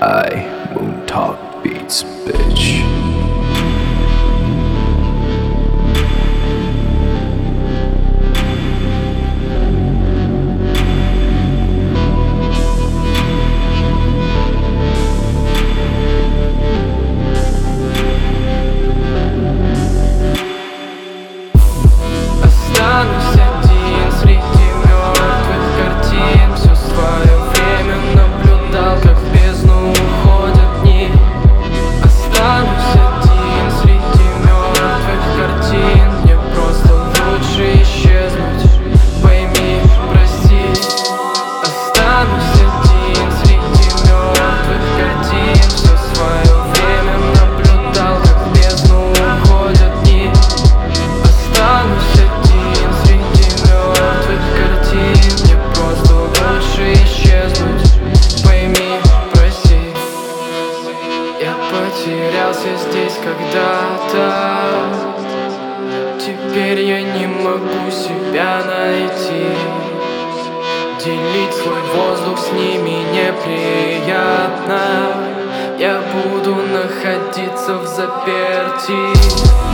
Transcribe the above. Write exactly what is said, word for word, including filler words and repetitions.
I Moon Talk Beats, bitch. Останусь один среди мертвых картин. Все свое время наблюдал, как в бездну уходят дни. Останусь один среди мертвых картин. Мне просто лучше исчезнуть, пойми, прости. Останусь один среди мертвых картин. Все свое время наблюдал, как в бездну уходят дни. Останусь один среди мертвых картин. Мне просто лучше исчезнуть, пойми, прости. Я потерялся здесь когда-то. Теперь я не могу себя найти. Делить свой воздух с ними неприятно. Я буду находиться в заперти.